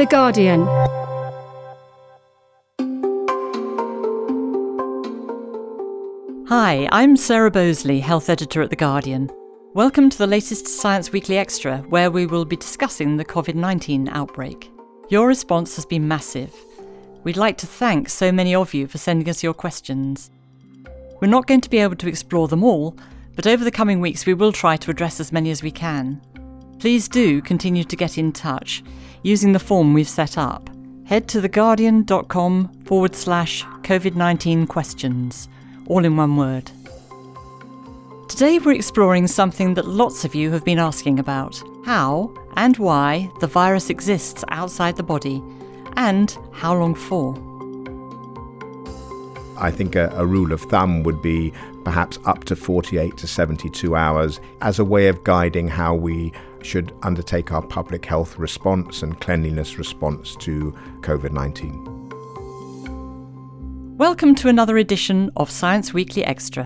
The Guardian. Hi, I'm Sarah Bosley, health editor at The Guardian. Welcome to the latest Science Weekly Extra, where we will be discussing the COVID-19 outbreak. Your response has been massive. We'd like to thank so many of you for sending us your questions. We're not going to be able to explore them all, but over the coming weeks we will try to address as many as we can. Please do continue to get in touch using the form we've set up. Head to theguardian.com/COVID-19 questions, all in one word. Today we're exploring something that lots of you have been asking about: how and why the virus exists outside the body, and how long for. I think a rule of thumb would be perhaps up to 48 to 72 hours as a way of guiding how we should undertake our public health response and cleanliness response to COVID-19. Welcome to another edition of Science Weekly Extra.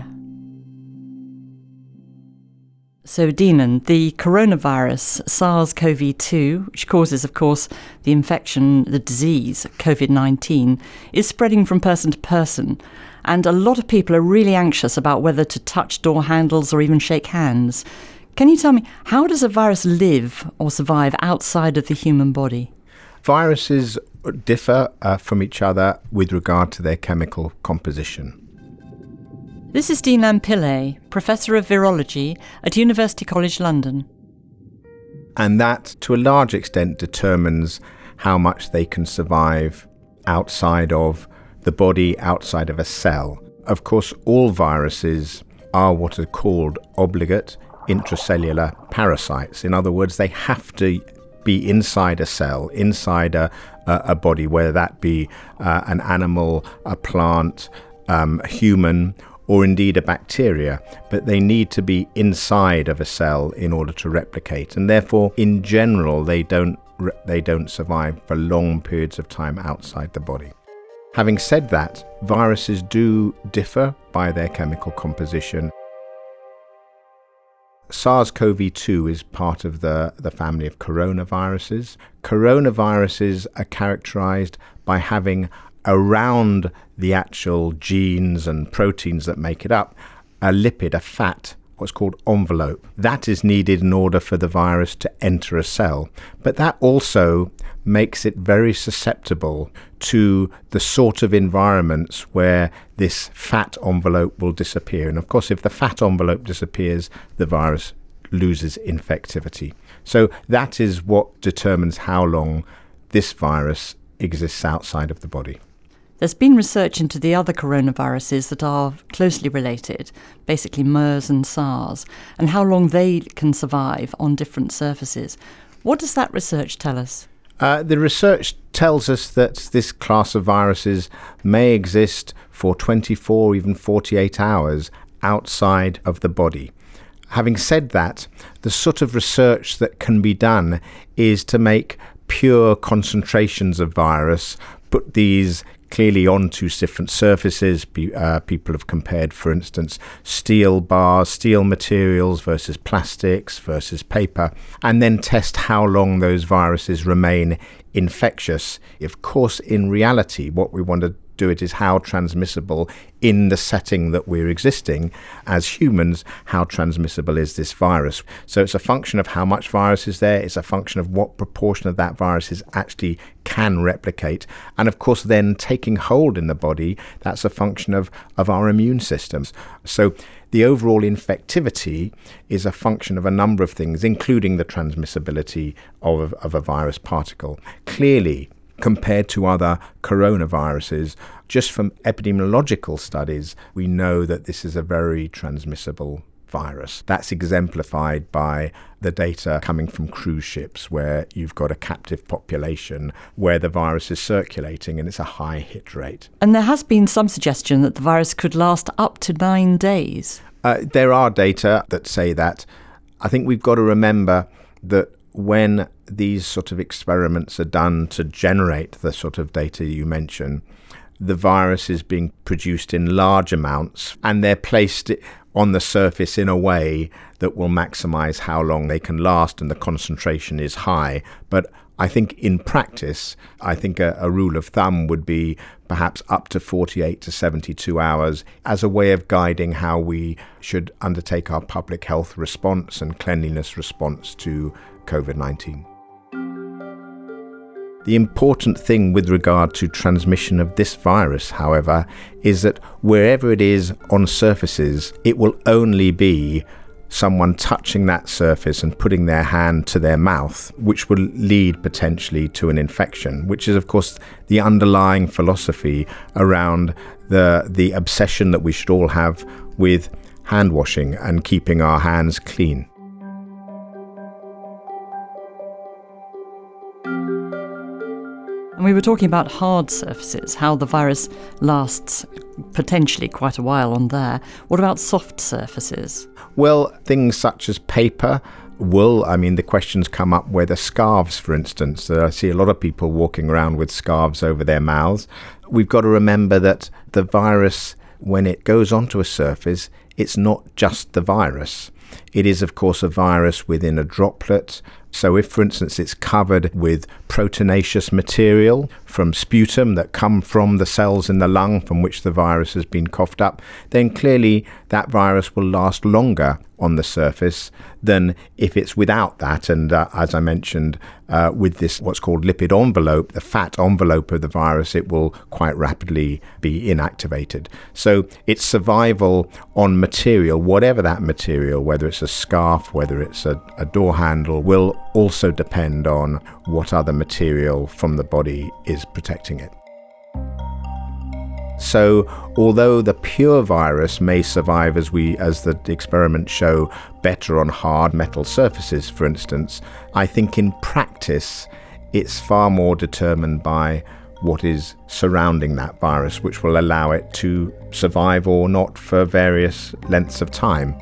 So, Deenan, the coronavirus SARS-CoV-2, which causes, of course, the infection, the disease, COVID-19, is spreading from person to person. And a lot of people are really anxious about whether to touch door handles or even shake hands. Can you tell me, how does a virus live or survive outside of the human body? Viruses differ from each other with regard to their chemical composition. This is Deenan Pillay, Professor of Virology at University College London. And that, to a large extent, determines how much they can survive outside of the body, outside of a cell. Of course, all viruses are what are called obligate intracellular parasites. In other words, they have to be inside a cell, inside a body, whether that be an animal, a plant, a human, or indeed a bacteria, but they need to be inside of a cell in order to replicate. And therefore, in general, they don't survive for long periods of time outside the body. Having said that, viruses do differ by their chemical composition. SARS-CoV-2 is part of the family of coronaviruses. Coronaviruses are characterized by having around the actual genes and proteins that make it up a lipid, a fat, what's called envelope. That is needed in order for the virus to enter a cell. But that also makes it very susceptible to the sort of environments where this fat envelope will disappear. And of course, if the fat envelope disappears, the virus loses infectivity. So that is what determines how long this virus exists outside of the body. There's been research into the other coronaviruses that are closely related, basically MERS and SARS, and how long they can survive on different surfaces. What does that research tell us? The research tells us that this class of viruses may exist for 24, even 48 hours outside of the body. Having said that, the sort of research that can be done is to make pure concentrations of virus, put these clearly onto different surfaces. People have compared, for instance, steel bars, steel materials versus plastics versus paper, and then test how long those viruses remain infectious. Of course, in reality, what we want to do it is how transmissible in the setting that we're existing as humans, how transmissible is this virus. So it's a function of how much virus is there, it's a function of what proportion of that virus is actually can replicate, and of course then taking hold in the body, that's a function of our immune systems. So the overall infectivity is a function of a number of things, including the transmissibility of a virus particle. Clearly, compared to other coronaviruses, just from epidemiological studies, we know that this is a very transmissible virus. That's exemplified by the data coming from cruise ships, where you've got a captive population where the virus is circulating and it's a high hit rate. And there has been some suggestion that the virus could last up to 9 days. There are data that say that. I think we've got to remember that when these sort of experiments are done to generate the sort of data you mention, the virus is being produced in large amounts and they're placed on the surface in a way that will maximize how long they can last and the concentration is high. But I think in practice, I think a rule of thumb would be perhaps up to 48 to 72 hours as a way of guiding how we should undertake our public health response and cleanliness response to COVID-19. The important thing with regard to transmission of this virus, however, is that wherever it is on surfaces, it will only be someone touching that surface and putting their hand to their mouth, which will lead potentially to an infection, which is, of course, the underlying philosophy around the obsession that we should all have with hand washing and keeping our hands clean. And we were talking about hard surfaces, how the virus lasts potentially quite a while on there. What about soft surfaces? Well, things such as paper, wool, the questions come up whether scarves, for instance. I see a lot of people walking around with scarves over their mouths. We've got to remember that the virus, when it goes onto a surface, it's not just the virus. It is, of course, a virus within a droplet. So if, for instance, it's covered with proteinaceous material from sputum that come from the cells in the lung from which the virus has been coughed up, then clearly that virus will last longer on the surface than if it's without that. And as I mentioned, with this what's called lipid envelope, the fat envelope of the virus, it will quite rapidly be inactivated. So its survival on material, whatever that material, whether it's a scarf, whether it's a door handle, will also depend on what other material from the body is protecting it. So although the pure virus may survive, as the experiments show, better on hard metal surfaces, for instance, I think in practice it's far more determined by what is surrounding that virus, which will allow it to survive or not for various lengths of time.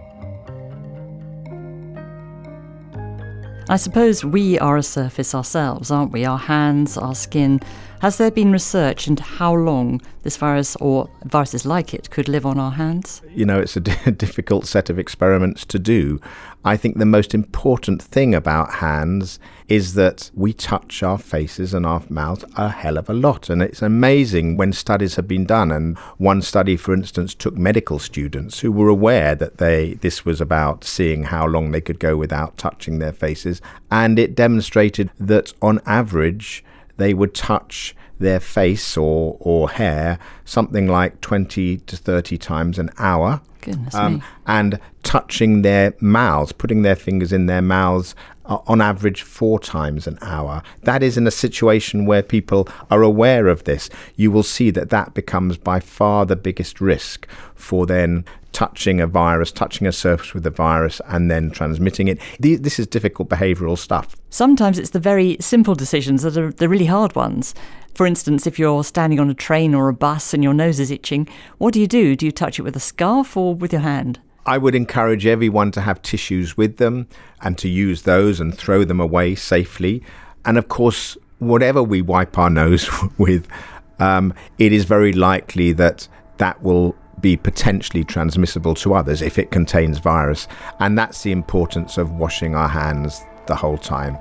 I suppose we are a surface ourselves, aren't we? Our hands, our skin. Has there been research into how long this virus or viruses like it could live on our hands? It's a difficult set of experiments to do. I think the most important thing about hands is that we touch our faces and our mouths a hell of a lot. And it's amazing when studies have been done. And one study, for instance, took medical students who were aware that this was about seeing how long they could go without touching their faces. And it demonstrated that on average, they would touch their face or hair something like 20 to 30 times an hour. Goodness me. And touching their mouths, putting their fingers in their mouths on average 4 times an hour. That is in a situation where people are aware of this. You will see that becomes by far the biggest risk for then touching a virus, touching a surface with a virus and then transmitting it. This is difficult behavioural stuff. Sometimes it's the very simple decisions that are the really hard ones. For instance, if you're standing on a train or a bus and your nose is itching, what do you do? Do you touch it with a scarf or with your hand? I would encourage everyone to have tissues with them and to use those and throw them away safely. And of course, whatever we wipe our nose with, it is very likely that will be potentially transmissible to others if it contains virus. And that's the importance of washing our hands the whole time.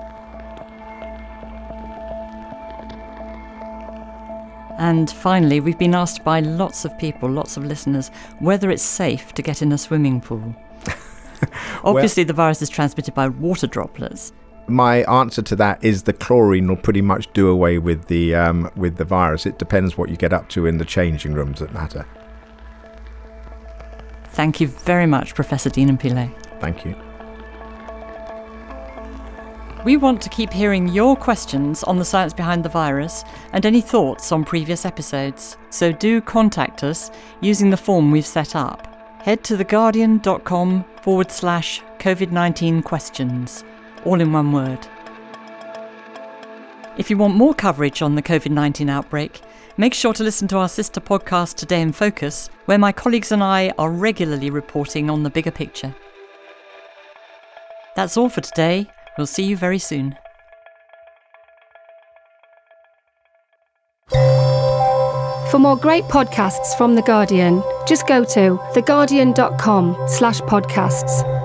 And finally, we've been asked by lots of people, lots of listeners, whether it's safe to get in a swimming pool. Obviously, the virus is transmitted by water droplets. My answer to that is the chlorine will pretty much do away with the virus. It depends what you get up to in the changing rooms that matter. Thank you very much, Professor Deenan Pillay. Thank you. We want to keep hearing your questions on the science behind the virus and any thoughts on previous episodes. So do contact us using the form we've set up. Head to theguardian.com/COVID-19 questions, all in one word. If you want more coverage on the COVID-19 outbreak, make sure to listen to our sister podcast Today in Focus, where my colleagues and I are regularly reporting on the bigger picture. That's all for today. We'll see you very soon. For more great podcasts from The Guardian, Just go to theguardian.com/podcasts.